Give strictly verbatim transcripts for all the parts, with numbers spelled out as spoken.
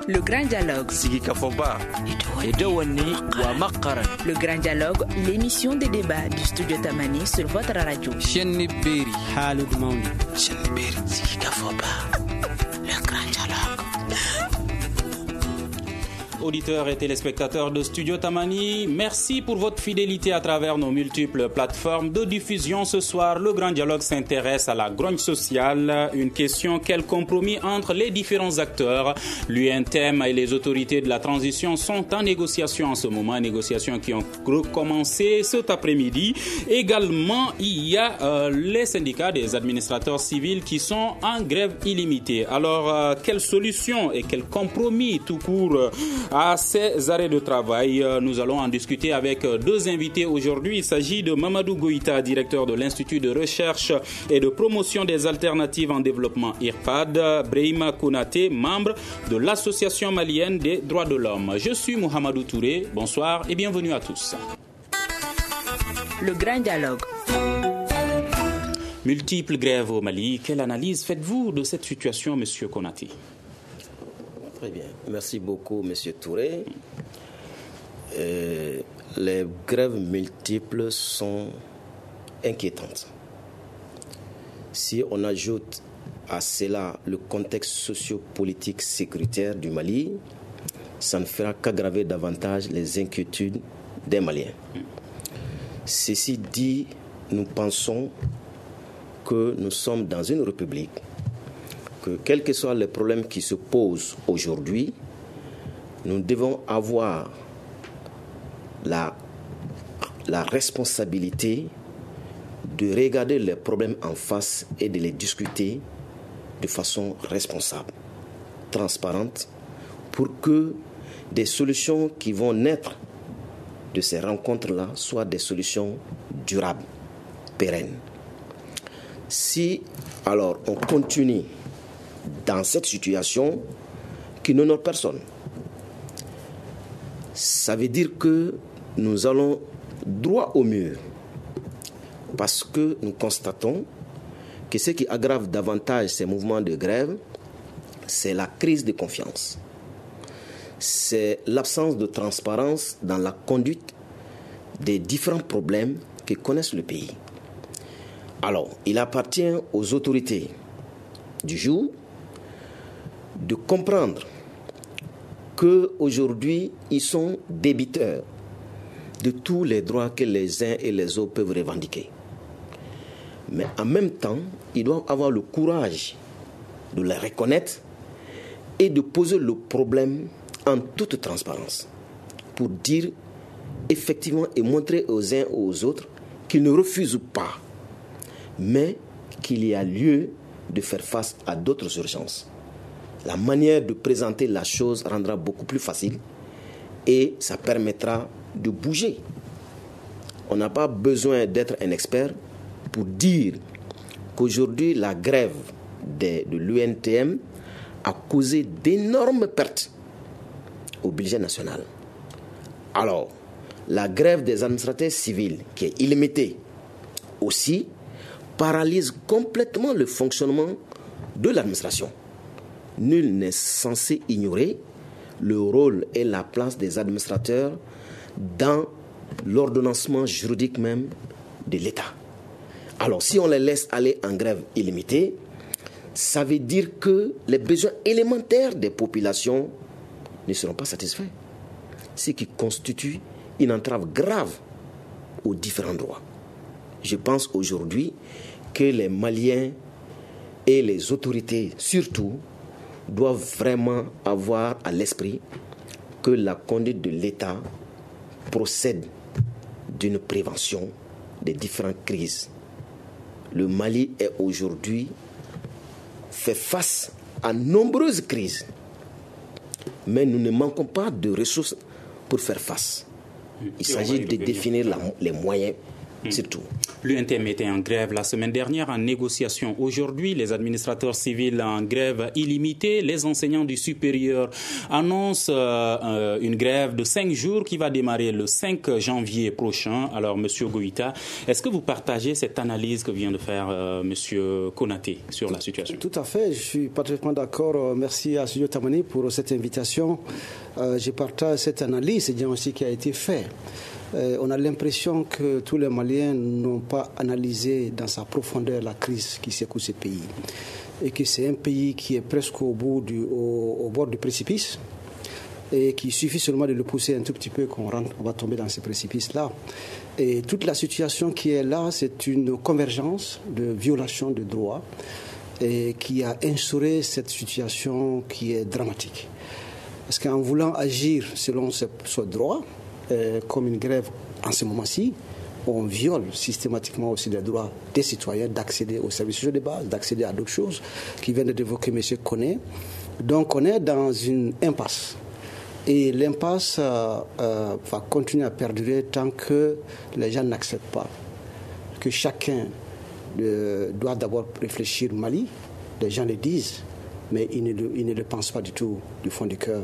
Le Grand Dialogue. Sigi Kafoba. Edouani wa Makaran. Le Grand Dialogue, l'émission des débats du studio Tamani sur votre radio. Chenni Beri. Halud Mauni. Chenni Beri. Sigi Kafoba. Le Grand Dialogue. Auditeurs et téléspectateurs de Studio Tamani, merci pour votre fidélité à travers nos multiples plateformes de diffusion. Ce soir, le Grand Dialogue s'intéresse à la grogne sociale, une question quel compromis entre les différents acteurs. L'U N T M et les autorités de la transition sont en négociation en ce moment, négociations qui ont recommencé cet après-midi. Également, il y a euh, les syndicats des administrateurs civils qui sont en grève illimitée. Alors, euh, quelle solution et quel compromis tout court euh, à ces arrêts de travail? Nous allons en discuter avec deux invités aujourd'hui. Il s'agit de Mamadou Goïta, directeur de l'Institut de recherche et de promotion des alternatives en développement I R P A D, Brahima Konaté, membre de l'Association malienne des droits de l'homme. Je suis Mohamedou Touré. Bonsoir et bienvenue à tous. Le Grand Dialogue. Multiples grèves au Mali. Quelle analyse faites-vous de cette situation, monsieur Konaté? Très bien. Merci beaucoup, M. Touré. Euh, les grèves multiples sont inquiétantes. Si on ajoute à cela le contexte socio-politique sécuritaire du Mali, ça ne fera qu'aggraver davantage les inquiétudes des Maliens. Ceci dit, nous pensons que nous sommes dans une république que quels que soient les problèmes qui se posent aujourd'hui, nous devons avoir la, la responsabilité de regarder les problèmes en face et de les discuter de façon responsable, transparente, pour que des solutions qui vont naître de ces rencontres-là soient des solutions durables, pérennes. Si alors on continue dans cette situation qui n'honore personne, ça veut dire que nous allons droit au mur, parce que nous constatons que ce qui aggrave davantage ces mouvements de grève, c'est la crise de confiance. C'est l'absence de transparence dans la conduite des différents problèmes que connaissent le pays. Alors, il appartient aux autorités du jour de comprendre qu'aujourd'hui, ils sont débiteurs de tous les droits que les uns et les autres peuvent revendiquer. Mais en même temps, ils doivent avoir le courage de les reconnaître et de poser le problème en toute transparence pour dire effectivement et montrer aux uns et aux autres qu'ils ne refusent pas, mais qu'il y a lieu de faire face à d'autres urgences. La manière de présenter la chose rendra beaucoup plus facile et ça permettra de bouger. On n'a pas besoin d'être un expert pour dire qu'aujourd'hui, la grève de, de l'U N T M a causé d'énormes pertes au budget national. Alors, la grève des administrateurs civils, qui est illimitée aussi, paralyse complètement le fonctionnement de l'administration. Nul n'est censé ignorer le rôle et la place des administrateurs dans l'ordonnancement juridique même de l'État. Alors, si on les laisse aller en grève illimitée, ça veut dire que les besoins élémentaires des populations ne seront pas satisfaits, ce qui constitue une entrave grave aux différents droits. Je pense aujourd'hui que les Maliens et les autorités, surtout, doivent vraiment avoir à l'esprit que la conduite de l'État procède d'une prévention des différentes crises. Le Mali est aujourd'hui fait face à nombreuses crises, mais nous ne manquons pas de ressources pour faire face. Il s'agit de définir la, les moyens mmh. c'est tout. L'U N T M était en grève la semaine dernière, en négociation. Aujourd'hui, les administrateurs civils en grève illimitée, les enseignants du supérieur annoncent euh, une grève de cinq jours qui va démarrer le cinq janvier prochain. Alors, Monsieur Goïta, est-ce que vous partagez cette analyse que vient de faire euh, Monsieur Konaté sur la situation? Tout à fait, je suis parfaitement d'accord. Merci à Studio Tamani pour cette invitation. Euh, je partage cette analyse, c'est bien aussi qui a été fait. Euh, on a l'impression que tous les Maliens n'ont pas analysé dans sa profondeur la crise qui secoue ce pays. Et que c'est un pays qui est presque au, bout du, au, au bord du précipice et qu'il suffit seulement de le pousser un tout petit peu qu'on rentre, on va tomber dans ce précipice-là. Et toute la situation qui est là, c'est une convergence de violations de droits et qui a instauré cette situation qui est dramatique. Parce qu'en voulant agir selon ce, ce droit, euh, comme une grève en ce moment-ci, on viole systématiquement aussi les droits des citoyens d'accéder aux services sociaux de base, d'accéder à d'autres choses qui viennent d'évoquer M. Koné. Donc on est dans une impasse. Et l'impasse euh, euh, va continuer à perdurer tant que les gens n'acceptent pas que chacun euh, doit d'abord réfléchir au Mali. Les gens le disent, mais ils ne, ils ne le pensent pas du tout du fond du cœur.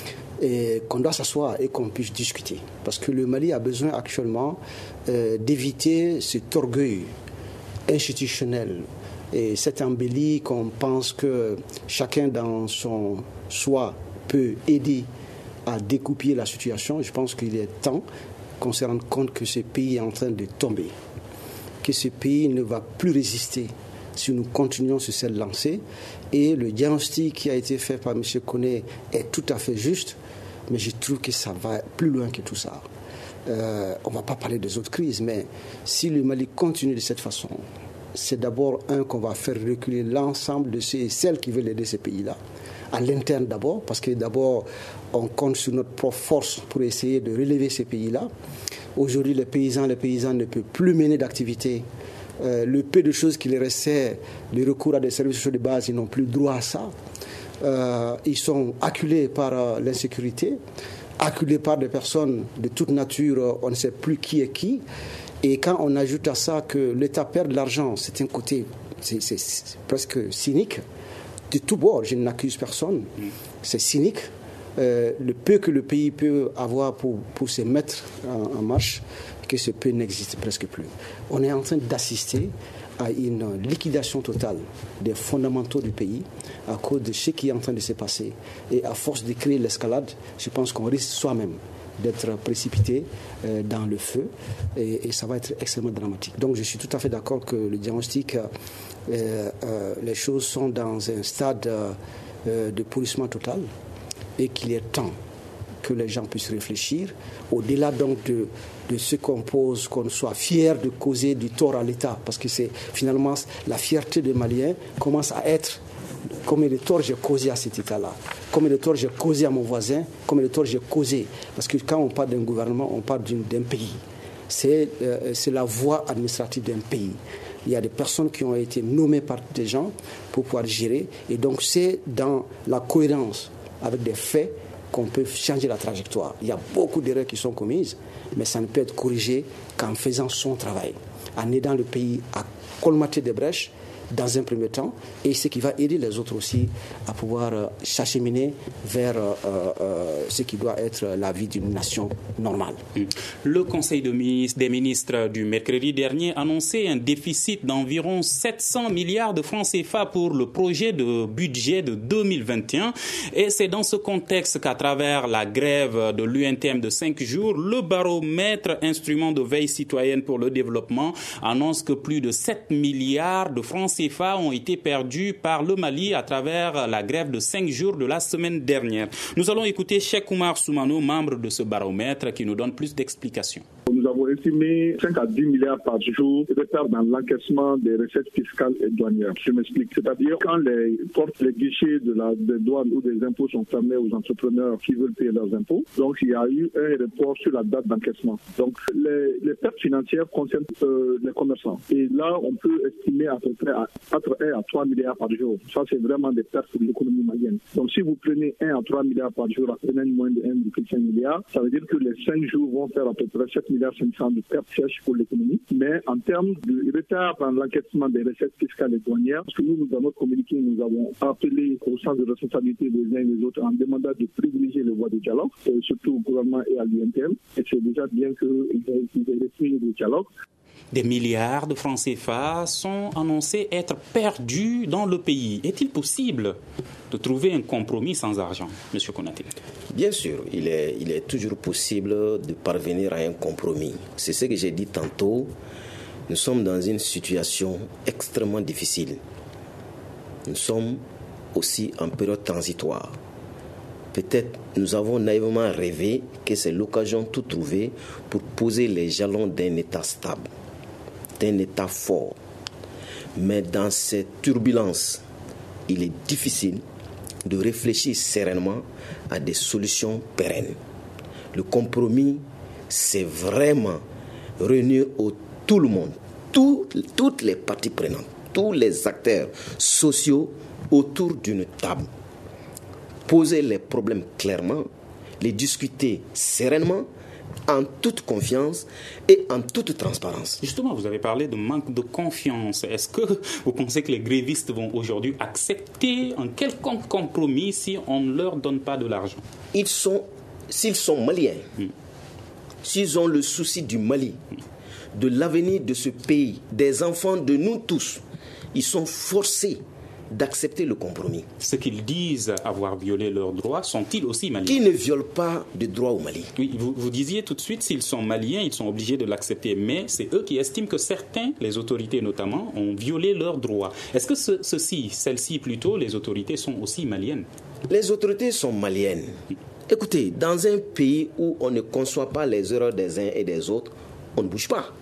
Et qu'on doit s'asseoir et qu'on puisse discuter. Parce que le Mali a besoin actuellement euh, d'éviter cet orgueil institutionnel et cette embellie qu'on pense que chacun dans son soi peut aider à découper la situation. Je pense qu'il est temps qu'on se rende compte que ce pays est en train de tomber, que ce pays ne va plus résister si nous continuons sur cette lancée. Et le diagnostic qui a été fait par M. Koné est tout à fait juste, mais je trouve que ça va plus loin que tout ça. Euh, on ne va pas parler des autres crises, mais si le Mali continue de cette façon, c'est d'abord, un, qu'on va faire reculer l'ensemble de ceux et celles qui veulent aider ces pays-là, à l'interne d'abord, parce que d'abord, on compte sur notre propre force pour essayer de relever ces pays-là. Aujourd'hui, les paysans, les paysans ne peuvent plus mener d'activité. Euh, le peu de choses qui les restait, le recours à des services sociaux de base, ils n'ont plus droit à ça. Euh, ils sont acculés par euh, l'insécurité, acculés par des personnes de toute nature, euh, on ne sait plus qui est qui. Et quand on ajoute à ça que l'État perd de l'argent, c'est un côté c'est, c'est, c'est presque cynique. De tout bord, je n'accuse personne. C'est cynique. Euh, le peu que le pays peut avoir pour, pour se mettre en, en marche, que ce peu n'existe presque plus. On est en train d'assister à une liquidation totale des fondamentaux du pays à cause de ce qui est en train de se passer. Et à force de créer l'escalade, je pense qu'on risque soi-même d'être précipité euh, dans le feu et, et ça va être extrêmement dramatique. Donc je suis tout à fait d'accord que le diagnostic, euh, euh, les choses sont dans un stade euh, de pourrissement total et qu'il est temps que les gens puissent réfléchir, au-delà donc de, de ce qu'on pose, qu'on soit fier de causer du tort à l'État, parce que c'est finalement la fierté des Maliens commence à être combien de tort j'ai causé à cet État-là, combien de tort j'ai causé à mon voisin, combien de tort j'ai causé, parce que quand on parle d'un gouvernement, on parle d'une, d'un pays. C'est, euh, c'est la voie administrative d'un pays. Il y a des personnes qui ont été nommées par des gens pour pouvoir gérer, et donc c'est dans la cohérence avec des faits qu'on peut changer la trajectoire. Il y a beaucoup d'erreurs qui sont commises, mais ça ne peut être corrigé qu'en faisant son travail, en aidant le pays à colmater des brèches dans un premier temps, et ce qui va aider les autres aussi à pouvoir euh, s'acheminer vers euh, euh, ce qui doit être la vie d'une nation normale. Le Conseil de ministre, des ministres du mercredi dernier annonçait un déficit d'environ sept cents milliards de francs C F A pour le projet de budget de deux mille vingt et un. Et c'est dans ce contexte qu'à travers la grève de l'U N T M de cinq jours, le baromètre, instrument de veille citoyenne pour le développement, annonce que plus de sept milliards de francs C F A ont été perdus par le Mali à travers la grève de cinq jours de la semaine dernière. Nous allons écouter Cheikh Oumar Soumano, membre de ce baromètre, qui nous donne plus d'explications. Nous avons estimé cinq à dix milliards par jour de retard dans l'encaissement des recettes fiscales et douanières. Je m'explique. C'est-à-dire quand les portes, les guichets de la des douanes ou des impôts sont fermés aux entrepreneurs qui veulent payer leurs impôts, donc il y a eu un report sur la date d'encaissement. Donc les, les pertes financières concernent euh, les commerçants. Et là, on peut estimer à peu près à, entre un à trois milliards par jour. Ça, c'est vraiment des pertes pour l'économie malienne. Donc si vous prenez un à trois milliards par jour, à peine moins de un virgule cinq milliard, ça veut dire que les cinq jours vont faire à peu près sept milliards cinq finissant de perte sèche pour l'économie. Mais en termes de retard dans l'encaissement des recettes fiscales et douanières, parce que nous, dans notre communiqué, nous avons appelé au sens de responsabilité des uns et des autres en demandant de privilégier les voies de dialogue, surtout au gouvernement et à l'U N T M. Et c'est déjà bien qu'ils aient repris le dialogue. Des milliards de francs C F A sont annoncés être perdus dans le pays. Est-il possible de trouver un compromis sans argent, M. Konaté? Bien sûr, il est, il est toujours possible de parvenir à un compromis. C'est ce que j'ai dit tantôt. Nous sommes dans une situation extrêmement difficile. Nous sommes aussi en période transitoire. Peut-être nous avons naïvement rêvé que c'est l'occasion tout trouvée pour poser les jalons d'un État stable, d'un État fort. Mais dans cette turbulence, il est difficile de réfléchir sereinement à des solutions pérennes. Le compromis, c'est vraiment réunir au, tout le monde, tout, toutes les parties prenantes, tous les acteurs sociaux autour d'une table. Poser les problèmes clairement, les discuter sereinement, en toute confiance et en toute transparence. Justement, vous avez parlé de manque de confiance. Est-ce que vous pensez que les grévistes vont aujourd'hui accepter un quelconque compromis si on ne leur donne pas de l'argent? Ils sont, s'ils sont maliens, hmm. s'ils ont le souci du Mali, hmm. de l'avenir de ce pays, des enfants de nous tous, ils sont forcés d'accepter le compromis. Ceux qu'ils disent avoir violé leurs droits sont-ils aussi maliens? Qui ne violent pas de droits au Mali? Oui, vous, vous disiez tout de suite, s'ils sont maliens, ils sont obligés de l'accepter. Mais c'est eux qui estiment que certains, les autorités notamment, ont violé leurs droits. Est-ce que ce, ceux-ci, celles-ci plutôt, les autorités sont aussi maliennes? Les autorités sont maliennes. Écoutez, dans un pays où on ne conçoit pas les erreurs des uns et des autres, on ne bouge pas.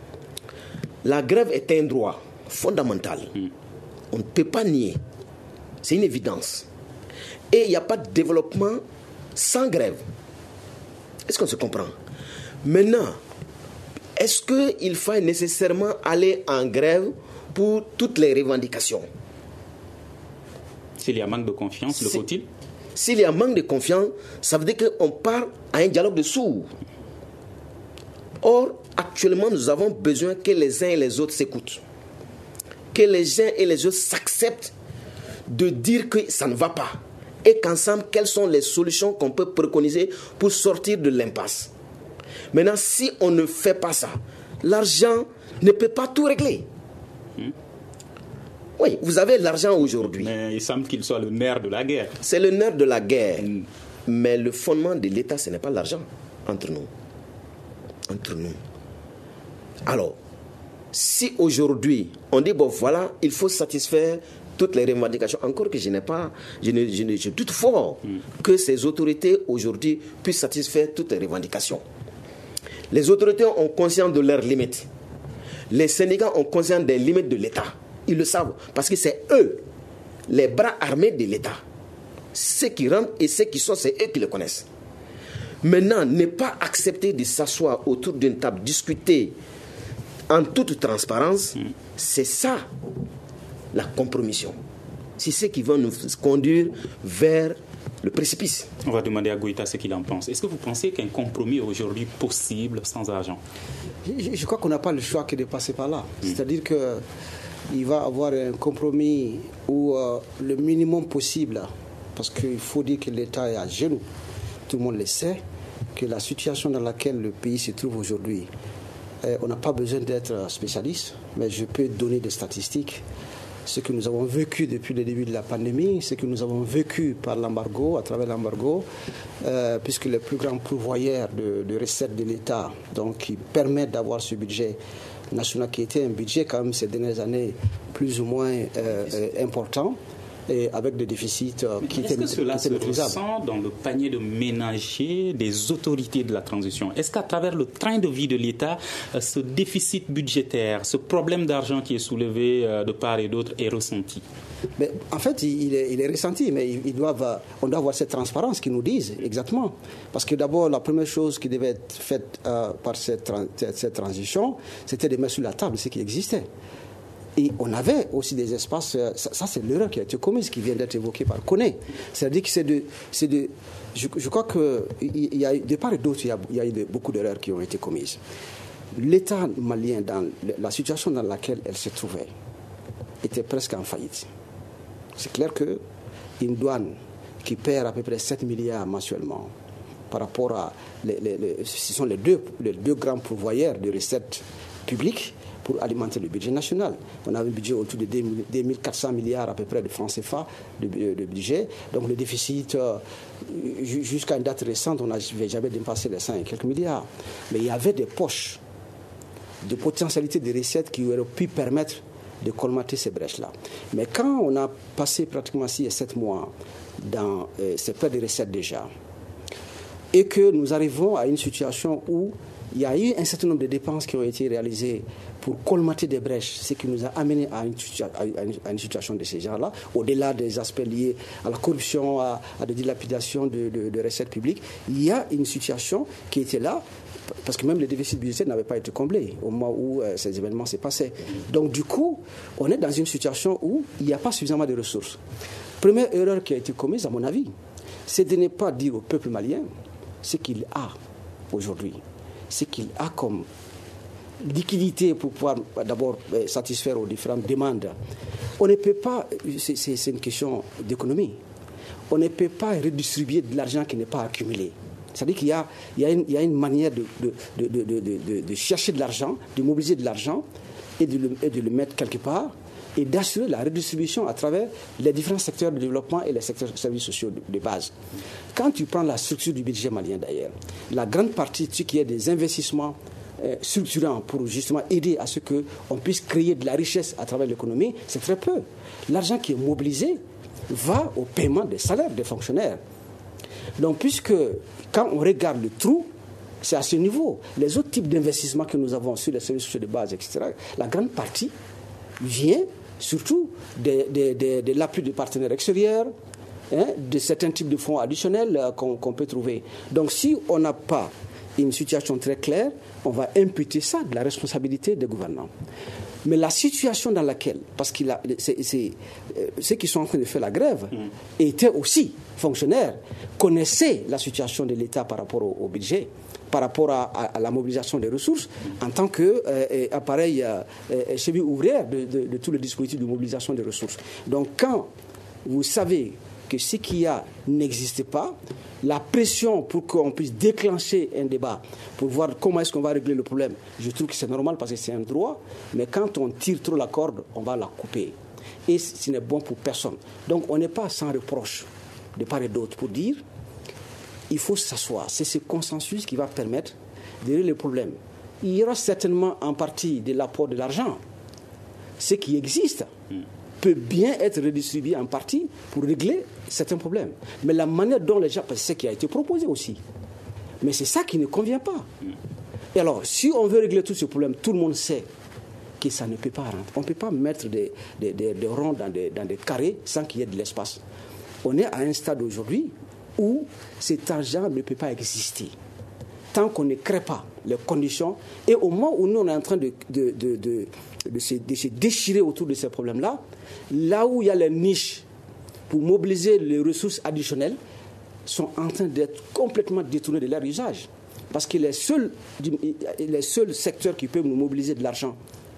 La grève est un droit fondamental. On ne peut pas nier. C'est une évidence. Et il n'y a pas de développement sans grève. Est-ce qu'on se comprend? Maintenant, est-ce qu'il faut nécessairement aller en grève pour toutes les revendications? S'il y a manque de confiance, le faut-il? S'il y a manque de confiance, ça veut dire qu'on part à un dialogue de sourds. Or, actuellement, nous avons besoin que les uns et les autres s'écoutent. Que les uns et les autres s'acceptent de dire que ça ne va pas. Et qu'ensemble, quelles sont les solutions qu'on peut préconiser pour sortir de l'impasse. Maintenant, si on ne fait pas ça, l'argent ne peut pas tout régler. Hmm. Oui, vous avez l'argent aujourd'hui. Mais il semble qu'il soit le nerf de la guerre. C'est le nerf de la guerre. Hmm. Mais le fondement de l'État, ce n'est pas l'argent. Entre nous. Entre nous. Alors, si aujourd'hui, on dit, bon voilà, il faut satisfaire toutes les revendications, encore que je n'ai pas, je, ne, je, ne, je doute fort mm. que ces autorités aujourd'hui puissent satisfaire toutes les revendications. Les autorités ont conscience de leurs limites. Les syndicats ont conscience des limites de l'État. Ils le savent, parce que c'est eux, les bras armés de l'État. Ceux qui rentrent et ceux qui sortent, c'est eux qui le connaissent. Maintenant, ne pas accepter de s'asseoir autour d'une table, discuter en toute transparence, mmh. c'est ça la compromission. C'est ce qui va nous conduire vers le précipice. On va demander à Goïta ce qu'il en pense. Est-ce que vous pensez qu'un compromis est aujourd'hui possible sans argent? Je, je crois qu'on n'a pas le choix que de passer par là. Mmh. C'est-à-dire qu'il va y avoir un compromis où euh, le minimum possible, parce qu'il faut dire que l'État est à genoux, tout le monde le sait, que la situation dans laquelle le pays se trouve aujourd'hui, Euh, on n'a pas besoin d'être spécialiste, mais je peux donner des statistiques. Ce que nous avons vécu depuis le début de la pandémie, ce que nous avons vécu par l'embargo, à travers l'embargo, euh, puisque le plus grand pourvoyeur de, de recettes de l'État, donc qui permet d'avoir ce budget national qui était un budget quand même ces dernières années plus ou moins euh, euh, important, et avec des déficits euh, qui étaient maîtrisables. Est-ce que cela se ressent dans le panier de ménager des autorités de la transition? Est-ce qu'à travers le train de vie de l'État, euh, ce déficit budgétaire, ce problème d'argent qui est soulevé euh, de part et d'autre est ressenti? Mais en fait, il est, il est ressenti, mais ils doivent, on doit avoir cette transparence qu'ils nous disent exactement. Parce que d'abord, la première chose qui devait être faite euh, par cette, cette transition, c'était de mettre sur la table ce qui existait. Et on avait aussi des espaces, ça, ça c'est l'erreur qui a été commise, qui vient d'être évoquée par Koné. C'est-à-dire que c'est de... C'est de je, je crois qu'il y a de part et d'autre, il y a, il y a eu de, beaucoup d'erreurs qui ont été commises. L'État malien, dans la situation dans laquelle elle se trouvait, était presque en faillite. C'est clair qu'une douane qui perd à peu près sept milliards mensuellement par rapport à... Les, les, les, ce sont les deux, les deux grands pourvoyeurs de recettes publiques pour alimenter le budget national. On a un budget autour de deux mille quatre cents milliards à peu près de francs C F A de, de budget. Donc le déficit, euh, jusqu'à une date récente, on n'avait jamais dépassé les cent et quelques milliards. Mais il y avait des poches de potentialité de recettes qui auraient pu permettre de colmater ces brèches-là. Mais quand on a passé pratiquement six et sept mois dans euh, ces pertes de recettes déjà, et que nous arrivons à une situation où il y a eu un certain nombre de dépenses qui ont été réalisées pour colmater des brèches, ce qui nous a amené à une, à une situation de ces genres-là, au-delà des aspects liés à la corruption, à, à des dilapidations de, de, de recettes publiques. Il y a une situation qui était là, parce que même les déficits budgétaires n'avaient pas été comblés au moment où euh, ces événements s'est passé. Donc du coup, on est dans une situation où il n'y a pas suffisamment de ressources. Première erreur qui a été commise, à mon avis, c'est de ne pas dire au peuple malien ce qu'il a aujourd'hui, ce qu'il a comme liquidité pour pouvoir d'abord satisfaire aux différentes demandes. On ne peut pas, c'est, c'est, c'est une question d'économie, on ne peut pas redistribuer de l'argent qui n'est pas accumulé. C'est-à-dire qu'il y a, il y a, une, il y a une manière de, de, de, de, de, de, de chercher de l'argent, de mobiliser de l'argent et de, le, et de le mettre quelque part et d'assurer la redistribution à travers les différents secteurs de développement et les secteurs de services sociaux de, de base. Quand tu prends la structure du budget malien d'ailleurs, la grande partie de ce qui est des investissements euh, structurants pour justement aider à ce qu'on puisse créer de la richesse à travers l'économie, c'est très peu. L'argent qui est mobilisé va au paiement des salaires des fonctionnaires. Donc puisque quand on regarde le trou, c'est à ce niveau. Les autres types d'investissements que nous avons sur les services sociaux de base, et cetera, la grande partie vient surtout de, de, de, de l'appui des partenaires extérieurs, hein, de certains types de fonds additionnels euh, qu'on, qu'on peut trouver. Donc si on n'a pas une situation très claire, on va imputer ça de la responsabilité des gouvernants. Mais la situation dans laquelle, parce que c'est, c'est, euh, ceux qui sont en train de faire la grève mmh. étaient aussi fonctionnaires, connaissaient la situation de l'État par rapport au, au budget, par rapport à, à, à la mobilisation des ressources, en tant qu'appareil euh, euh, cheville ouvrière de, de, de tout le dispositif de mobilisation des ressources. Donc quand vous savez que ce qu'il y a n'existe pas, la pression pour qu'on puisse déclencher un débat, pour voir comment est-ce qu'on va régler le problème, je trouve que c'est normal parce que c'est un droit, mais quand on tire trop la corde, on va la couper. Et ce n'est bon pour personne. Donc on n'est pas sans reproche de part et d'autre pour dire il faut s'asseoir. C'est ce consensus qui va permettre de régler le problème. Il y aura certainement en partie de l'apport de l'argent. Ce qui existe peut bien être redistribué en partie pour régler certains problèmes. Mais la manière dont les gens... Parce que c'est ce qui a été proposé aussi. Mais c'est ça qui ne convient pas. Et alors, si on veut régler tous ces problèmes, tout le monde sait que ça ne peut pas rentrer. On ne peut pas mettre des, des, des, des ronds dans des, dans des carrés sans qu'il y ait de l'espace. On est à un stade aujourd'hui où cet argent ne peut pas exister tant qu'on ne crée pas les conditions. Et au moment où nous, on est en train de, de, de, de, de, se, de se déchirer autour de ces problèmes-là, là où il y a les niches pour mobiliser les ressources additionnelles sont en train d'être complètement détournées de leur usage. Parce que les seuls, les seuls secteurs qui peuvent nous mobiliser de l'argent,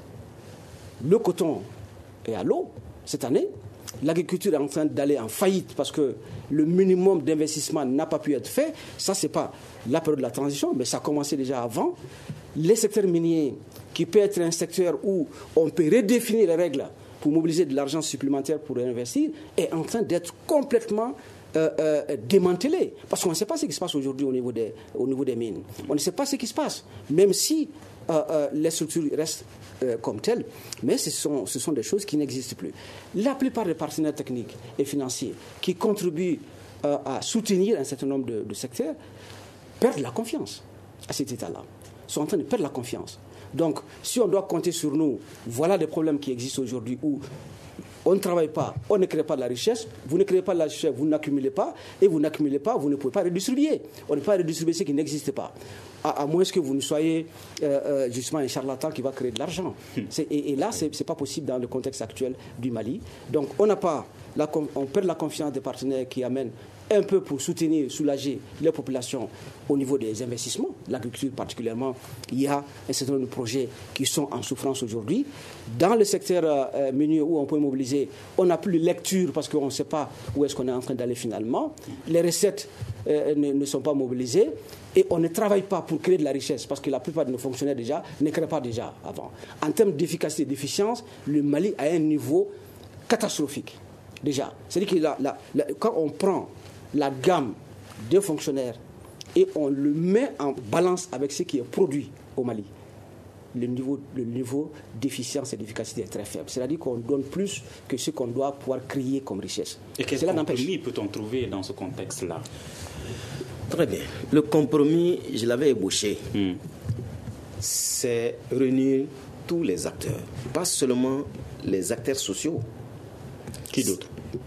le coton et à l'eau, cette année, l'agriculture est en train d'aller en faillite parce que le minimum d'investissement n'a pas pu être fait. Ça, ce n'est pas la période de la transition, mais ça a commencé déjà avant. Les secteurs miniers, qui peut être un secteur où on peut redéfinir les règles pour mobiliser de l'argent supplémentaire pour investir, est en train d'être complètement euh, euh, démantelé. Parce qu'on ne sait pas ce qui se passe aujourd'hui au niveau des, au niveau des mines. On ne sait pas ce qui se passe, même si euh, euh, les structures restent euh, comme telles, mais ce sont, ce sont des choses qui n'existent plus. La plupart des partenaires techniques et financiers qui contribuent euh, à soutenir un certain nombre de, de secteurs perdent la confiance à cet état-là, sont en train de perdre la confiance. Donc, si on doit compter sur nous, voilà des problèmes qui existent aujourd'hui où on ne travaille pas, on ne crée pas de la richesse, vous ne créez pas de la richesse, vous n'accumulez pas, et vous n'accumulez pas, vous ne pouvez pas redistribuer. On ne peut pas redistribuer ce qui n'existe pas. à, à moins que vous ne soyez euh, euh, justement un charlatan qui va créer de l'argent. C'est, et, et là, ce n'est pas possible dans le contexte actuel du Mali. Donc, on n'a pas, la, on perd la confiance des partenaires qui amènent un peu pour soutenir, soulager les populations au niveau des investissements, l'agriculture particulièrement. Il y a un certain nombre de projets qui sont en souffrance aujourd'hui. Dans le secteur euh, minier où on peut mobiliser, on n'a plus de lecture parce qu'on ne sait pas où est-ce qu'on est en train d'aller finalement. Les recettes euh, ne, ne sont pas mobilisées et on ne travaille pas pour créer de la richesse parce que la plupart de nos fonctionnaires déjà ne créent pas déjà avant. En termes d'efficacité et d'efficience, le Mali a un niveau catastrophique déjà. C'est-à-dire que la, la, la, quand on prend la gamme de fonctionnaires et on le met en balance avec ce qui est produit au Mali, le niveau, le niveau d'efficience et d'efficacité est très faible. C'est-à-dire qu'on donne plus que ce qu'on doit pouvoir créer comme richesse. Et quel Cela compromis peut-on trouver dans ce contexte-là? Très bien. Le compromis, je l'avais ébauché. Hmm. C'est réunir tous les acteurs, pas seulement les acteurs sociaux. Qui d'autre?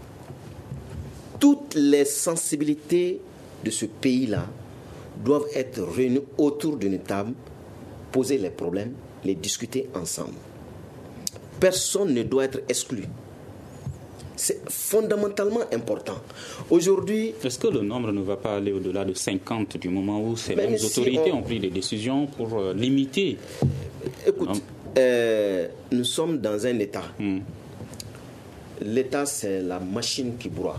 Toutes les sensibilités de ce pays-là doivent être réunies autour d'une table, poser les problèmes, les discuter ensemble. Personne ne doit être exclu. C'est fondamentalement important. Aujourd'hui... Est-ce que le nombre ne va pas aller au-delà de cinquante du moment où ces mêmes si autorités on... ont pris des décisions pour euh, limiter? Écoute, euh, nous sommes dans un État. Hmm. L'État, c'est la machine qui broie.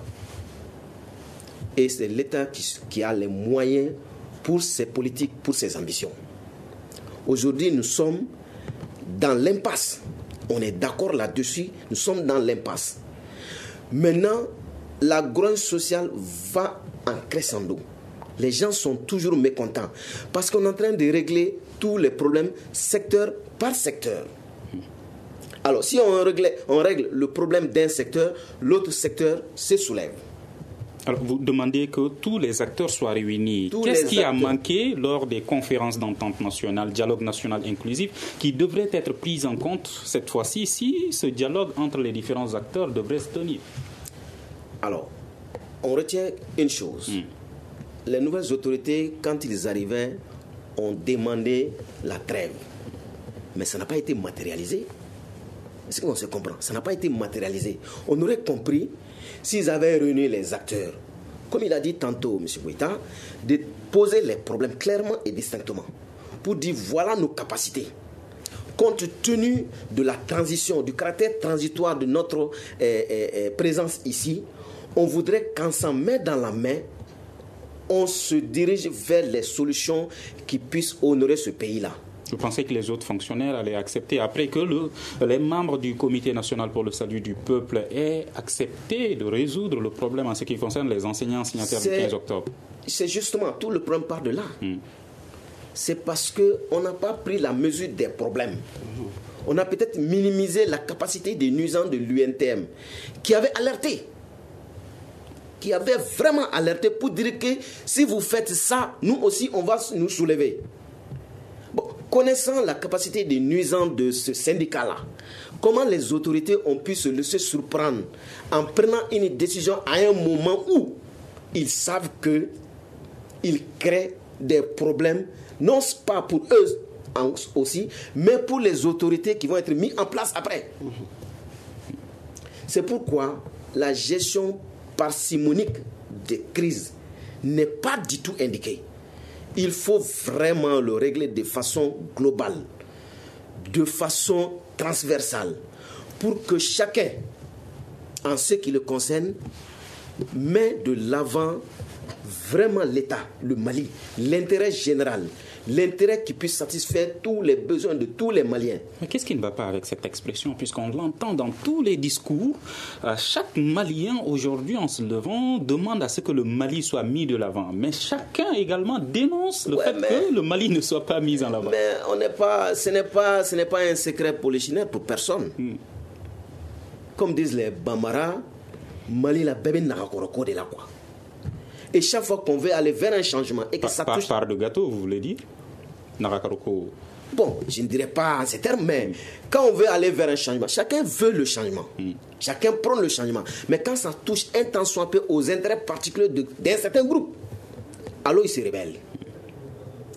Et c'est l'État qui, qui a les moyens pour ses politiques, pour ses ambitions. Aujourd'hui, nous sommes dans l'impasse. On est d'accord là-dessus. Nous sommes dans l'impasse. Maintenant, la grogne sociale va en crescendo. Les gens sont toujours mécontents parce qu'on est en train de régler tous les problèmes secteur par secteur. Alors, si on règle, on règle le problème d'un secteur, l'autre secteur se soulève. Alors, vous demandez que tous les acteurs soient réunis. Tous Qu'est-ce qui acteurs. a manqué lors des conférences d'entente nationale, dialogue national inclusif, qui devrait être pris en compte cette fois-ci si ce dialogue entre les différents acteurs devrait se tenir? Alors, on retient une chose. Hmm. Les nouvelles autorités, quand ils arrivaient, ont demandé la trêve. Mais ça n'a pas été matérialisé. Est-ce qu'on se comprend? Ça n'a pas été matérialisé. On aurait compris s'ils avaient réuni les acteurs, comme il a dit tantôt, M. Goïta, de poser les problèmes clairement et distinctement, pour dire voilà nos capacités. Compte tenu de la transition, du caractère transitoire de notre euh, euh, présence ici, on voudrait qu'en s'en met dans la main, on se dirige vers les solutions qui puissent honorer ce pays-là. Vous pensez que les autres fonctionnaires allaient accepter après que le, les membres du Comité national pour le salut du peuple aient accepté de résoudre le problème en ce qui concerne les enseignants signataires du quinze octobre? C'est justement tout le problème part de là. Hmm. C'est parce qu'on n'a pas pris la mesure des problèmes. On a peut-être minimisé la capacité des nuisances de l'U N T M qui avait alerté. Qui avait vraiment alerté pour dire que si vous faites ça, nous aussi on va nous soulever. Connaissant la capacité des nuisances de ce syndicat-là, comment les autorités ont pu se laisser surprendre en prenant une décision à un moment où ils savent qu'ils créent des problèmes, non pas pour eux aussi, mais pour les autorités qui vont être mises en place après. C'est pourquoi la gestion parcimonique des crises n'est pas du tout indiquée. Il faut vraiment le régler de façon globale, de façon transversale, pour que chacun, en ce qui le concerne, met de l'avant vraiment l'État, le Mali, l'intérêt général, l'intérêt qui puisse satisfaire tous les besoins de tous les Maliens. Mais qu'est-ce qui ne va pas avec cette expression, puisqu'on l'entend dans tous les discours? Chaque Malien, aujourd'hui, en se levant, demande à ce que le Mali soit mis de l'avant. Mais chacun également dénonce le ouais, fait mais, que le Mali ne soit pas mis en avant. Mais on n'est pas, ce n'est pas, ce n'est pas un secret polichinelle pour personne. Hmm. Comme disent les Bambara, Mali la bébé n'a pas de la quoi. Et chaque fois qu'on veut aller vers un changement et que par, ça par, touche... Par de gâteau, vous voulez dire? Narakaroko. Bon, je ne dirais pas en ces termes, mais mm. quand on veut aller vers un changement, chacun veut le changement. Mm. Chacun prend le changement. Mais quand ça touche un temps soit peu aux intérêts particuliers de, d'un certain groupe, alors il se rebelle.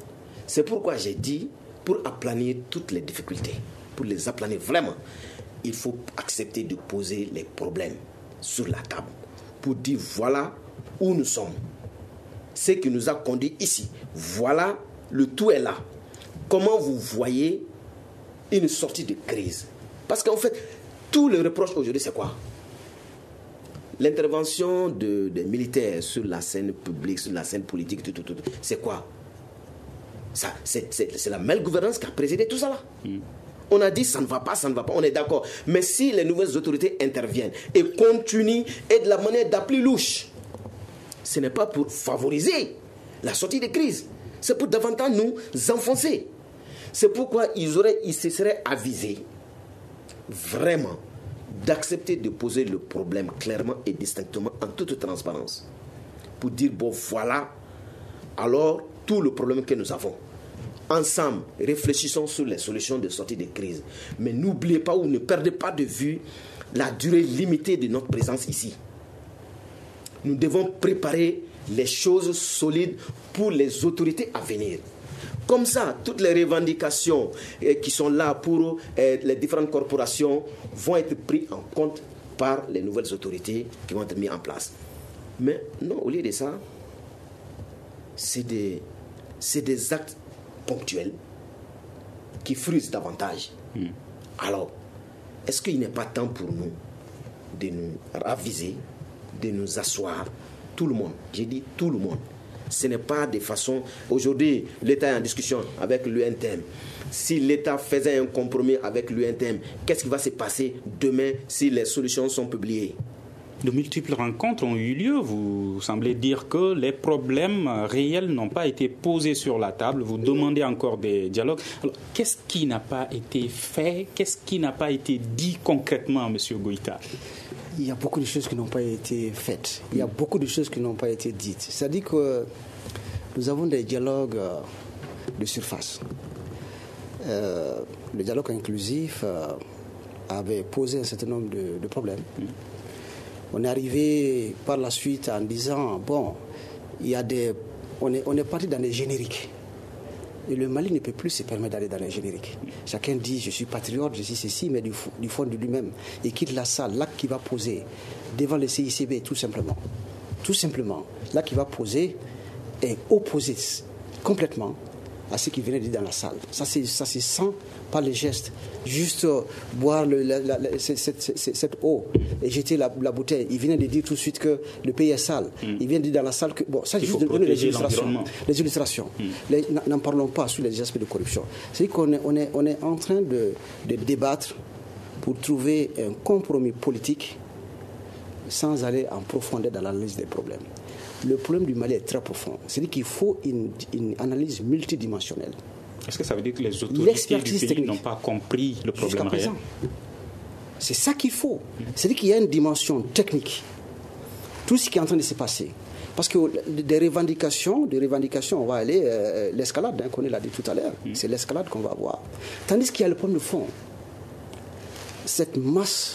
C'est pourquoi j'ai dit, pour aplanir toutes les difficultés, pour les aplanir vraiment, il faut accepter de poser les problèmes sur la table pour dire voilà où nous sommes, ce qui nous a conduit ici. Voilà, le tout est là. Comment vous voyez une sortie de crise? Parce qu'en fait, tous les reproches aujourd'hui, c'est quoi? L'intervention de, des militaires sur la scène publique, sur la scène politique, tout, tout, tout, c'est quoi? Ça, c'est, c'est, c'est la malgouvernance qui a présidé tout ça là. Mm. On a dit ça ne va pas, ça ne va pas, on est d'accord. Mais si les nouvelles autorités interviennent et continuent et de la manière la plus louche, ce n'est pas pour favoriser la sortie des crises, c'est pour davantage nous enfoncer. C'est pourquoi ils, auraient, ils se seraient avisés vraiment d'accepter de poser le problème clairement et distinctement en toute transparence. Pour dire, bon voilà, alors tout le problème que nous avons. Ensemble, réfléchissons sur les solutions de sortie de crise. Mais n'oubliez pas ou ne perdez pas de vue la durée limitée de notre présence ici. Nous devons préparer les choses solides pour les autorités à venir. Comme ça, toutes les revendications eh, qui sont là pour eh, les différentes corporations vont être prises en compte par les nouvelles autorités qui vont être mises en place. Mais non, au lieu de ça, c'est des, c'est des actes ponctuels qui frustrent davantage. Mm. Alors, est-ce qu'il n'est pas temps pour nous de nous raviser, de nous asseoir, tout le monde, j'ai dit tout le monde. Ce n'est pas de façon... Aujourd'hui, l'État est en discussion avec l'U N T M. Si l'État faisait un compromis avec l'U N T M, qu'est-ce qui va se passer demain si les solutions sont publiées? De multiples rencontres ont eu lieu. Vous semblez dire que les problèmes réels n'ont pas été posés sur la table. Vous demandez encore des dialogues. Alors, qu'est-ce qui n'a pas été fait? Qu'est-ce qui n'a pas été dit concrètement, M. Goïta? Il y a beaucoup de choses qui n'ont pas été faites. Il y a beaucoup de choses qui n'ont pas été dites. C'est-à-dire que nous avons des dialogues de surface. Euh, le dialogue inclusif euh, avait posé un certain nombre de, de problèmes. Mm. On est arrivé par la suite en disant, bon, il y a des, on est, on est parti dans des génériques. Et le Mali ne peut plus se permettre d'aller dans les génériques. Chacun dit, je suis patriote, je suis ceci, mais du, du fond de lui-même. Et quitte la salle, l'acte qu'il va poser devant le C I C B, tout simplement. Tout simplement, l'acte qu'il va poser est opposé complètement à ce qu'il venait de dire dans la salle. Ça, c'est, ça se sent par les gestes. Juste euh, boire le, la, la, la, cette, cette, cette eau et jeter la, la bouteille. Il venait de dire tout de suite que le pays est sale. Mm. Il vient de dire dans la salle que... Bon, ça, juste de donner les illustrations. Les illustrations. Mm. Les, n'en parlons pas sur les aspects de corruption. C'est-à-dire qu'on est, on est, on est en train de, de débattre pour trouver un compromis politique sans aller en profondeur dans l'analyse des problèmes. Le problème du Mali est très profond. C'est-à-dire qu'il faut une, une analyse multidimensionnelle. Est-ce que ça veut dire que les autorités du pays technique, n'ont pas compris le problème réel? C'est ça qu'il faut. C'est-à-dire qu'il y a une dimension technique. Tout ce qui est en train de se passer. Parce que des revendications, des revendications, on va aller, euh, l'escalade, hein, qu'on l'a dit tout à l'heure, mm. c'est l'escalade qu'on va avoir. Tandis qu'il y a le problème de fond. Cette masse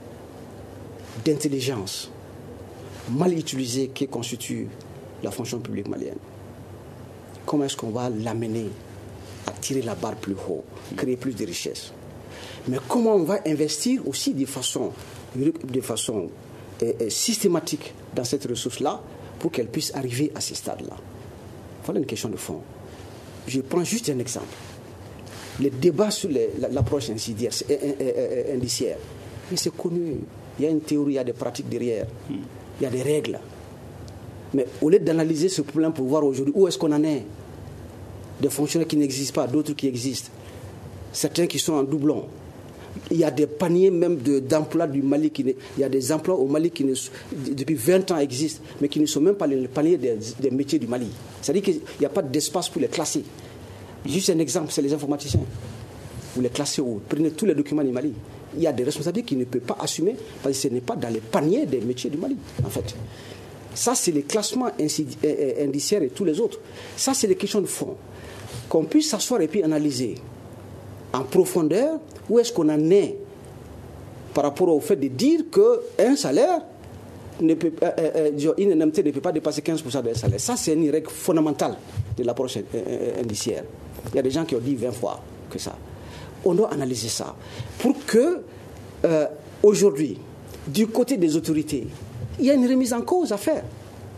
d'intelligence mal utilisée qui constitue la fonction publique malienne. Comment est-ce qu'on va l'amener à tirer la barre plus haut, créer plus de richesses? Mais comment on va investir aussi de façon, de façon euh, systématique dans cette ressource-là pour qu'elle puisse arriver à ces stades-là? Voilà une question de fond. Je prends juste un exemple. Les débats sur les, l'approche indiciaire, indiciaire, mais c'est connu. Il y a une théorie, il y a des pratiques derrière. Il y a des règles. Mais au lieu d'analyser ce problème pour voir aujourd'hui où est-ce qu'on en est, des fonctionnaires qui n'existent pas, d'autres qui existent, certains qui sont en doublon. Il y a des paniers même de, d'emplois du Mali, qui ne, il y a des emplois au Mali qui ne, depuis vingt ans existent, mais qui ne sont même pas les paniers des, des métiers du Mali. C'est-à-dire qu'il n'y a pas d'espace pour les classer. Juste un exemple, c'est les informaticiens. Vous les classez où? Prenez tous les documents du Mali. Il y a des responsabilités qu'ils ne peuvent pas assumer parce que ce n'est pas dans les paniers des métiers du Mali, en fait. Ça, c'est les classements indiciaires et tous les autres. Ça, c'est les questions de fond. Qu'on puisse s'asseoir et puis analyser en profondeur où est-ce qu'on en est par rapport au fait de dire qu'un salaire ne peut, euh, euh, une indemnité ne peut pas dépasser quinze pour cent de salaire. Ça, c'est une règle fondamentale de l'approche euh, indiciaire. Il y a des gens qui ont dit vingt fois que ça. On doit analyser ça pour que, euh, aujourd'hui, du côté des autorités, il y a une remise en cause à faire.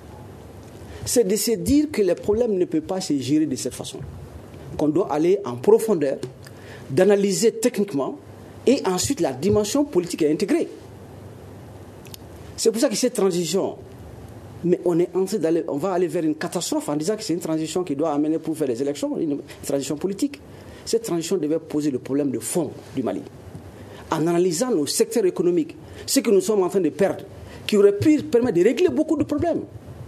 C'est de se dire que les problèmes ne peuvent pas se gérer de cette façon. Qu'on doit aller en profondeur, d'analyser techniquement, et ensuite la dimension politique est intégrée. C'est pour ça que cette transition, mais on est en train d'aller, on va aller vers une catastrophe en disant que c'est une transition qui doit amener pour faire les élections, une transition politique. Cette transition devait poser le problème de fond du Mali. En analysant nos secteurs économiques, ce que nous sommes en train de perdre, qui aurait pu permettre de régler beaucoup de problèmes.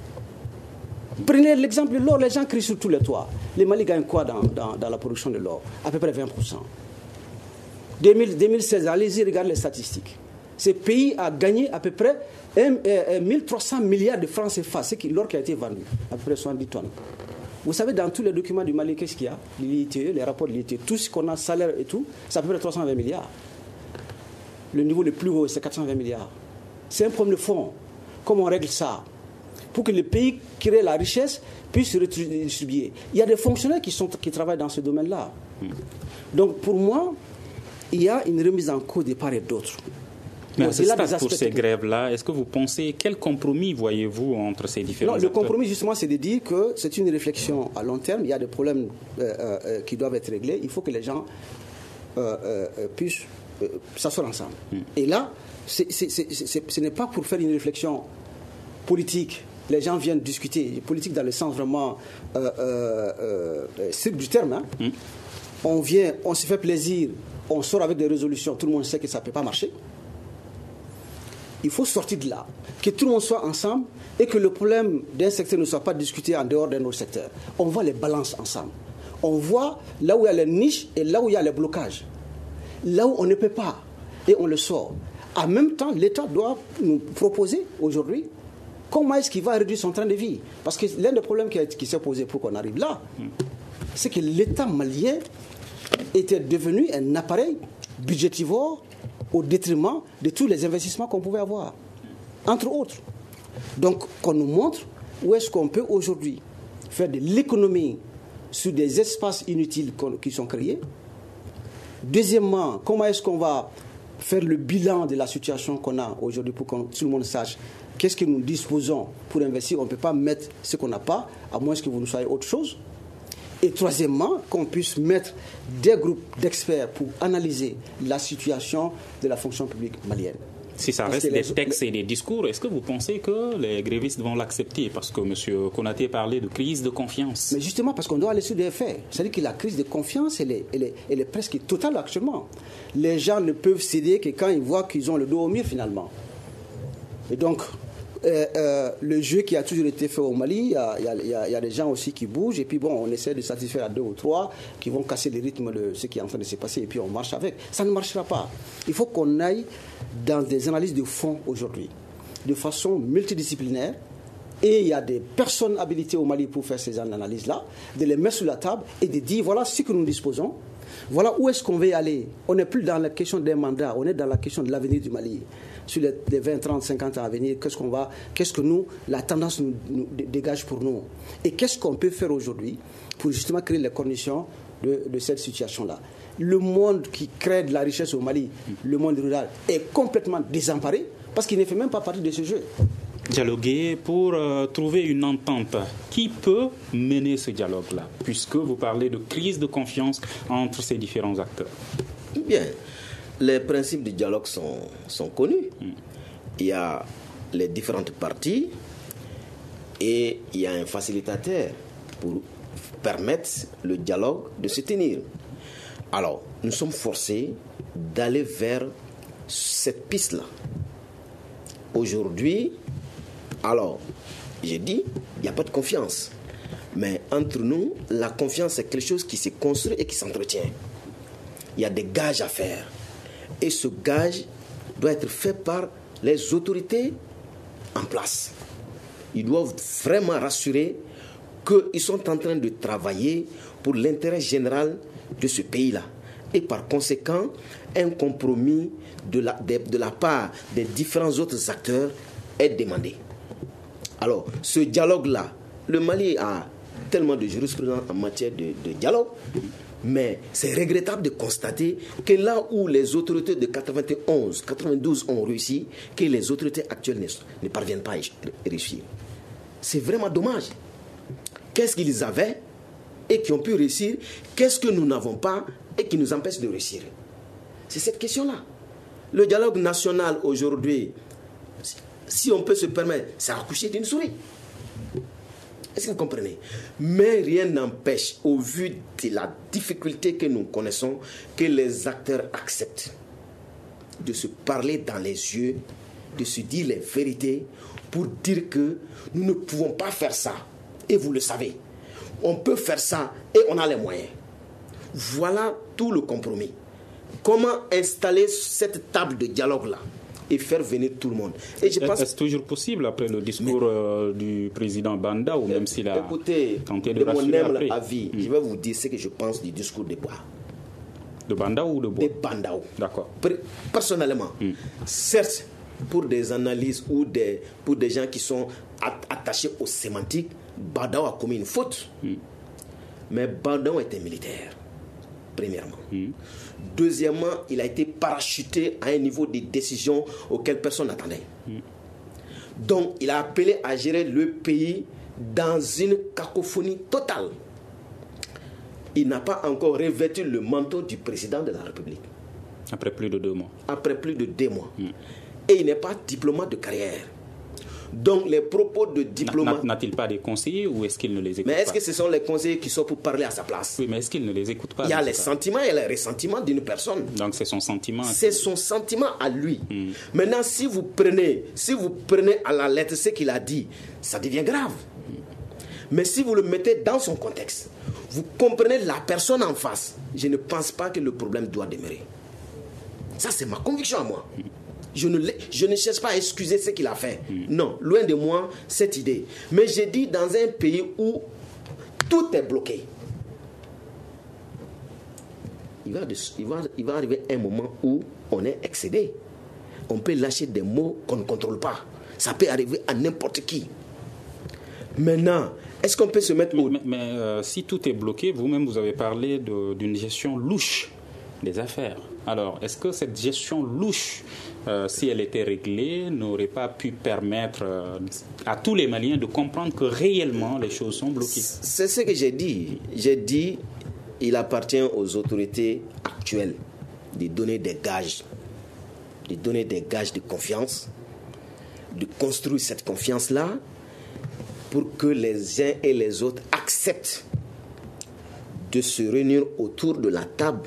Prenez l'exemple de l'or, les gens crient sur tous les toits. Le Mali gagne quoi dans, dans, dans la production de l'or? À peu près vingt pour cent. deux mille seize, allez-y, regardez les statistiques. Ce pays a gagné à peu près mille trois cents milliards de francs C F A, c'est l'or qui a été vendu, à peu près soixante-dix tonnes. Vous savez, dans tous les documents du Mali, qu'est-ce qu'il y a? L'I T E, les rapports de l'I T E, tout ce qu'on a, salaire et tout, c'est à peu près trois cent vingt milliards. Le niveau le plus haut, c'est quatre cent vingt milliards. C'est un problème de fond. Comment on règle ça? Pour que le pays qui crée la richesse puisse se redistribuer. Il y a des fonctionnaires qui, sont, qui travaillent dans ce domaine-là. Donc, pour moi, il y a une remise en cause de part et d'autre. Mais à ce stade, pour ces grèves-là, est-ce que vous pensez, quel compromis voyez-vous entre ces différents acteurs? Non, le compromis, justement, c'est de dire que c'est une réflexion à long terme. Il y a des problèmes euh, euh, qui doivent être réglés. Il faut que les gens euh, euh, puissent euh, s'asseoir ensemble. Mm. Et là, c'est, c'est, c'est, c'est, ce n'est pas pour faire une réflexion politique. Les gens viennent discuter. Politique dans le sens vraiment euh, euh, euh, strict du terme. Hein. Mm. On vient, on se fait plaisir, on sort avec des résolutions. Tout le monde sait que ça ne peut pas marcher. Il faut sortir de là, que tout le monde soit ensemble et que le problème d'un secteur ne soit pas discuté en dehors d'un autre secteur. On voit les balances ensemble. On voit là où il y a les niches et là où il y a les blocages. Là où on ne peut pas et on le sort. En même temps, l'État doit nous proposer aujourd'hui comment est-ce qu'il va réduire son train de vie. Parce que l'un des problèmes qui, a, qui s'est posé pour qu'on arrive là, c'est que l'État malien était devenu un appareil budgétivore au détriment de tous les investissements qu'on pouvait avoir, entre autres. Donc, qu'on nous montre où est-ce qu'on peut aujourd'hui faire de l'économie sur des espaces inutiles qui sont créés. Deuxièmement, comment est-ce qu'on va faire le bilan de la situation qu'on a aujourd'hui pour que tout le monde sache qu'est-ce que nous disposons pour investir. On ne peut pas mettre ce qu'on n'a pas, à moins que vous nous soyez autre chose. Et troisièmement, qu'on puisse mettre des groupes d'experts pour analyser la situation de la fonction publique malienne. Si ça reste des textes et des discours, est-ce que vous pensez que les grévistes vont l'accepter? Parce que M. Konaté parlait de crise de confiance. Mais justement, parce qu'on doit aller sur des faits. C'est-à-dire que la crise de confiance, elle est, elle est, elle est presque totale actuellement. Les gens ne peuvent céder que quand ils voient qu'ils ont le dos au mur, finalement. Et donc... Euh, euh, le jeu qui a toujours été fait au Mali, il y a, il y a, il y a des gens aussi qui bougent et puis bon, on essaie de satisfaire à deux ou trois qui vont casser le rythme de ce qui est en train de se passer et puis on marche avec. Ça ne marchera pas. Il faut qu'on aille dans des analyses de fond aujourd'hui, de façon multidisciplinaire, et il y a des personnes habilitées au Mali pour faire ces analyses-là, de les mettre sur la table et de dire voilà ce que nous disposons, voilà où est-ce qu'on veut aller. On n'est plus dans la question des mandats, on est dans la question de l'avenir du Mali. Sur les vingt, trente, cinquante ans à venir, qu'est-ce qu'on va, qu'est-ce que nous, la tendance nous, nous dégage pour nous. Et qu'est-ce qu'on peut faire aujourd'hui pour justement créer les conditions de, de cette situation-là. Le monde qui crée de la richesse au Mali, le monde rural, est complètement désemparé parce qu'il ne fait même pas partie de ce jeu. Dialoguer pour euh, trouver une entente. Qui peut mener ce dialogue-là, puisque vous parlez de crise de confiance entre ces différents acteurs? Bien. Les principes du dialogue sont, sont connus. Mm. Il y a les différentes parties et il y a un facilitateur pour permettre le dialogue de se tenir. Alors, nous sommes forcés d'aller vers cette piste-là. Aujourd'hui, alors, j'ai dit, il n'y a pas de confiance. Mais entre nous, la confiance, c'est quelque chose qui se construit et qui s'entretient. Il y a des gages à faire. Et ce gage doit être fait par les autorités en place. Ils doivent vraiment rassurer qu'ils sont en train de travailler pour l'intérêt général de ce pays-là. Et par conséquent, un compromis de la, de, de la part des différents autres acteurs est demandé. Alors, ce dialogue-là, le Mali a tellement de jurisprudence en matière de, de dialogue, mais c'est regrettable de constater que là où les autorités de quatre-vingt-onze, quatre-vingt-douze ont réussi, que les autorités actuelles ne, ne parviennent pas à réussir. C'est vraiment dommage. Qu'est-ce qu'ils avaient et qui ont pu réussir? Qu'est-ce que nous n'avons pas et qui nous empêche de réussir? C'est cette question-là. Le dialogue national aujourd'hui, si on peut se permettre, c'est accoucher d'une souris. Est-ce que vous comprenez? Mais rien n'empêche, au vu de la difficulté que nous connaissons, que les acteurs acceptent de se parler dans les yeux, de se dire les vérités, pour dire que nous ne pouvons pas faire ça. Et vous le savez, on peut faire ça et on a les moyens. Voilà tout le compromis. Comment installer cette table de dialogue-là et faire venir tout le monde. Et je pense... Est-ce toujours possible après le discours mais, euh, du président Banda ou même s'il a écoutez, tenté de, de rassurer mon après avis, mm. je vais vous dire ce que je pense du discours de Bois. De Banda ou de Bois? De Bandao. D'accord. Personnellement, mm. certes, pour des analyses ou des, pour des gens qui sont attachés aux sémantiques, Bandao a commis une faute. Mm. Mais Bandao était militaire, premièrement. Mm. Deuxièmement, il a été parachuté à un niveau de décision auquel personne n'attendait. Mm. Donc, il a appelé à gérer le pays dans une cacophonie totale. Il n'a pas encore revêtu le manteau du président de la République. Après plus de deux mois. Après plus de deux mois. Mm. Et il n'est pas diplomate de carrière. Donc les propos de diplomate... N'a-t-il pas des conseillers ou est-ce qu'il ne les écoute pas? Mais est-ce que ce sont les conseillers qui sont pour parler à sa place? Oui, mais est-ce qu'il ne les écoute pas? Il y a les sentiments et les ressentiments d'une personne. Donc c'est son sentiment. C'est son sentiment à lui. Hmm. Maintenant, si vous prenez, si vous prenez à la lettre ce qu'il a dit, ça devient grave. Hmm. Mais si vous le mettez dans son contexte, vous comprenez la personne en face, je ne pense pas que le problème doit demeurer. Ça, c'est ma conviction à moi. Hmm. Je ne, je ne cherche pas à excuser ce qu'il a fait. Mm. Non, loin de moi cette idée. Mais j'ai dit dans un pays où tout est bloqué, il va, de, il, va, il va arriver un moment où on est excédé. On peut lâcher des mots qu'on ne contrôle pas. Ça peut arriver à n'importe qui. Maintenant, est-ce qu'on peut se mettre... Mais, au... mais, mais euh, si tout est bloqué, vous-même vous avez parlé de, d'une gestion louche des affaires. Alors, est-ce que cette gestion louche, euh, si elle était réglée, n'aurait pas pu permettre euh, à tous les Maliens de comprendre que réellement les choses sont bloquées? C'est ce que j'ai dit. J'ai dit, il appartient aux autorités actuelles de donner des gages, de donner des gages de confiance, de construire cette confiance-là pour que les uns et les autres acceptent de se réunir autour de la table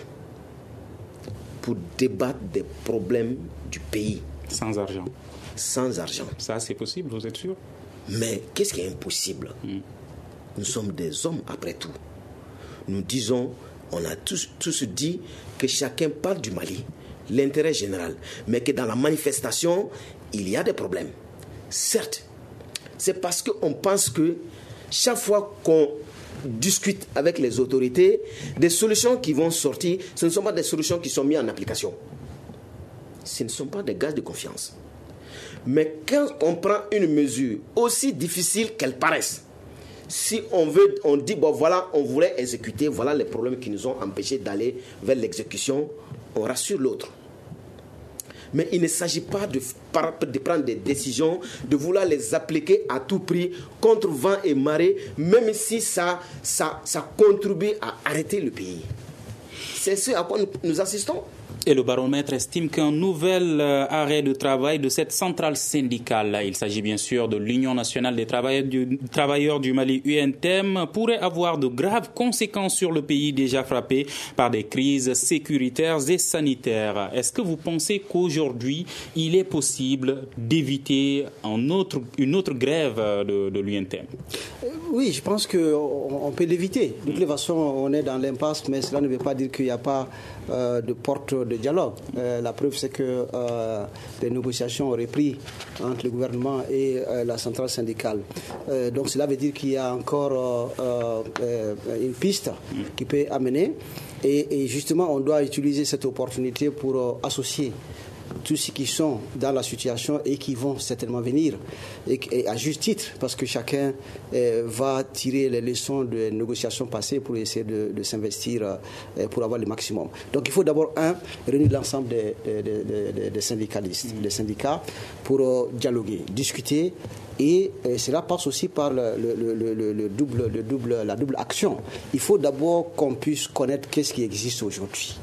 pour débattre des problèmes du pays. Sans argent. Sans argent. Ça, c'est possible, vous êtes sûr? Mais qu'est-ce qui est impossible? mm. Nous sommes des hommes après tout. Nous disons, on a tous, tous dit que chacun parle du Mali, l'intérêt général, mais que dans la manifestation, il y a des problèmes. Certes, c'est parce qu'on pense que chaque fois qu'on discute avec les autorités, des solutions qui vont sortir, ce ne sont pas des solutions qui sont mises en application. Ce ne sont pas des gages de confiance. Mais quand on prend une mesure aussi difficile qu'elle paraisse, si on veut, on dit, bon voilà, on voulait exécuter, voilà les problèmes qui nous ont empêchés d'aller vers l'exécution, on rassure l'autre. Mais il ne s'agit pas de, de prendre des décisions, de vouloir les appliquer à tout prix, contre vent et marée, même si ça, ça, ça contribue à arrêter le pays. C'est ce à quoi nous, nous assistons. Et le baromètre estime qu'un nouvel arrêt de travail de cette centrale syndicale, il s'agit bien sûr de l'Union nationale des travailleurs du, travailleurs du Mali U N T E M, pourrait avoir de graves conséquences sur le pays déjà frappé par des crises sécuritaires et sanitaires. Est-ce que vous pensez qu'aujourd'hui, il est possible d'éviter un autre, une autre grève de, de l'U N T E M? Oui, je pense qu'on peut l'éviter. De toute façon, on est dans l'impasse, mais cela ne veut pas dire qu'il n'y a pas euh, de porte de dialogue. Euh, la preuve, c'est que euh, les négociations ont repris entre le gouvernement et euh, la centrale syndicale. Euh, donc cela veut dire qu'il y a encore euh, euh, une piste qui peut amener. Et, et justement, on doit utiliser cette opportunité pour euh, associer tous ceux qui sont dans la situation et qui vont certainement venir, et, et à juste titre, parce que chacun euh, va tirer les leçons des négociations passées pour essayer de, de s'investir euh, pour avoir le maximum. Donc il faut d'abord, un, réunir l'ensemble des, des, des, des, des syndicalistes, mmh. des syndicats, pour euh, dialoguer, discuter. Et euh, cela passe aussi par le, le, le, le, le double, le double, la double action. Il faut d'abord qu'on puisse connaître qu'est-ce qui existe aujourd'hui.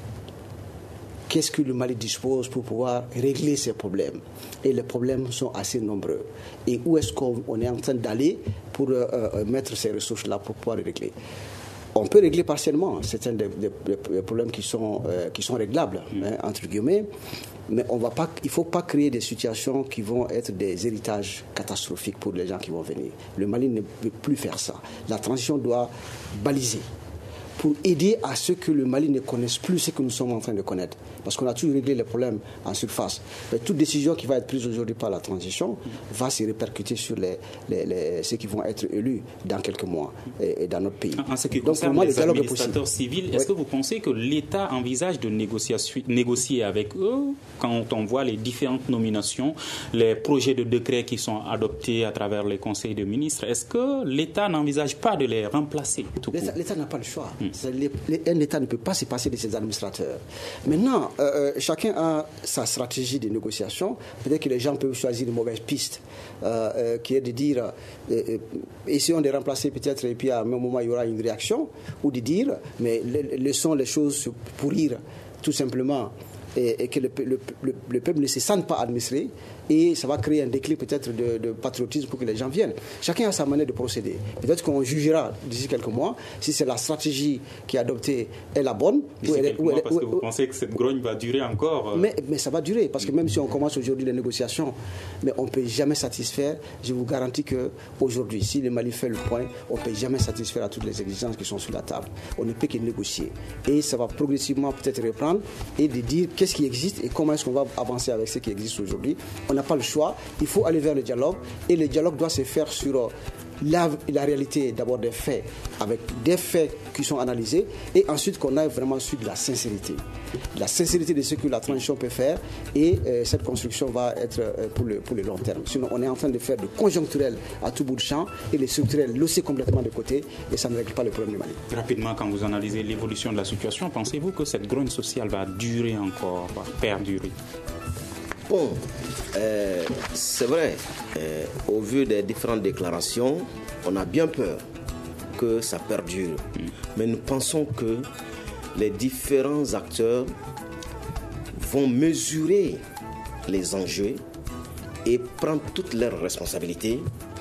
Qu'est-ce que le Mali dispose pour pouvoir régler ces problèmes. Et les problèmes sont assez nombreux. Et où est-ce qu'on est en train d'aller pour euh, euh, mettre ces ressources-là pour pouvoir les régler. On peut régler partiellement certains des, des, des problèmes qui sont, euh, qui sont réglables, mmh. hein, entre guillemets, mais on va pas, il ne faut pas créer des situations qui vont être des héritages catastrophiques pour les gens qui vont venir. Le Mali ne peut plus faire ça. La transition doit baliser pour aider à ce que le Mali ne connaisse plus ce que nous sommes en train de connaître. Parce qu'on a toujours réglé les problèmes en surface. Mais toute décision qui va être prise aujourd'hui par la transition va se répercuter sur les, les, les, ceux qui vont être élus dans quelques mois et, et dans notre pays. En ce qui Donc, concerne moi, les le dialogue administrateurs civils, est-ce oui. que vous pensez que l'État envisage de négocier, négocier avec eux quand on voit les différentes nominations, les projets de décrets qui sont adoptés à travers les conseils de ministres? Est-ce que l'État n'envisage pas de les remplacer tout L'État, l'État n'a pas le choix. Hmm. Un État ne peut pas se passer de ses administrateurs. Maintenant, Euh, chacun a sa stratégie de négociation. Peut-être que les gens peuvent choisir une mauvaise piste, euh, euh, qui est de dire euh, euh, essayons de remplacer peut-être, et puis à un moment il y aura une réaction, ou de dire mais laissons les choses se pourrir tout simplement, et, et que le, le, le, le peuple ne se sente pas administré, et ça va créer un déclic peut-être de, de patriotisme pour que les gens viennent. Chacun a sa manière de procéder. Peut-être qu'on jugera d'ici quelques mois si c'est la stratégie qui est adoptée est la bonne. D'ici quelques elle, mois, elle, parce où, que vous où, pensez que cette grogne va durer encore. Euh... Mais, mais ça va durer, parce que même si on commence aujourd'hui les négociations, mais on ne peut jamais satisfaire. Je vous garantis qu'aujourd'hui, si le Mali fait le point, on ne peut jamais satisfaire à toutes les exigences qui sont sur la table. On ne peut que négocier. Et ça va progressivement peut-être reprendre et de dire qu'est-ce qui existe et comment est-ce qu'on va avancer avec ce qui existe aujourd'hui. On n'a pas le choix, il faut aller vers le dialogue, et le dialogue doit se faire sur la, la réalité d'abord des faits, avec des faits qui sont analysés, et ensuite qu'on aille vraiment sur de la sincérité. La sincérité de ce que la transition peut faire, et euh, cette construction va être euh, pour, le, pour le long terme. Sinon, on est en train de faire de conjoncturel à tout bout de champ, et les structurels laissés complètement de côté, et ça ne règle pas le problème du Mali. Rapidement, quand vous analysez l'évolution de la situation, pensez-vous que cette grogne sociale va durer encore, va perdurer? Bon, euh, c'est vrai, euh, au vu des différentes déclarations, on a bien peur que ça perdure. Mm. Mais nous pensons que les différents acteurs vont mesurer les enjeux et prendre toutes leurs responsabilités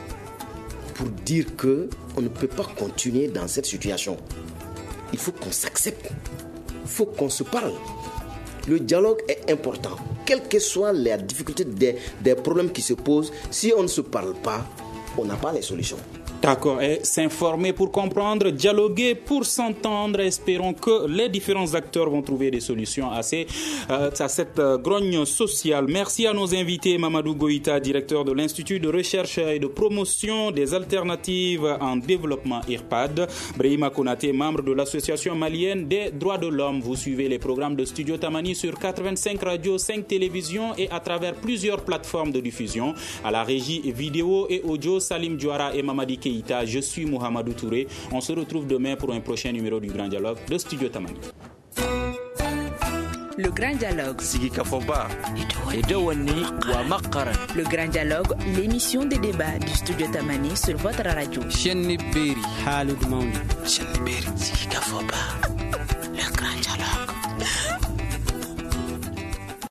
pour dire qu'on ne peut pas continuer dans cette situation. Il faut qu'on s'accepte, il faut qu'on se parle. Le dialogue est important. Quelles que soient les difficultés des, des problèmes qui se posent, si on ne se parle pas, on n'a pas les solutions. D'accord, et s'informer pour comprendre, dialoguer pour s'entendre. Espérons que les différents acteurs vont trouver des solutions à, ces, euh, à cette euh, grogne sociale. Merci à nos invités, Mamadou Goïta, directeur de l'Institut de recherche et de promotion des alternatives en développement I R P A D, Brahima Konaté, membre de l'Association malienne des droits de l'homme. Vous suivez les programmes de Studio Tamani sur quatre-vingt-cinq radios, cinq télévisions et à travers plusieurs plateformes de diffusion. À la régie vidéo et audio, Salim Diouara et Mamadi Keïta. Je suis Mohamedou Touré. On se retrouve demain pour un prochain numéro du Grand Dialogue de Studio Tamani. Le Grand Dialogue. Le Grand Dialogue, l'émission des débats du Studio Tamani sur votre radio.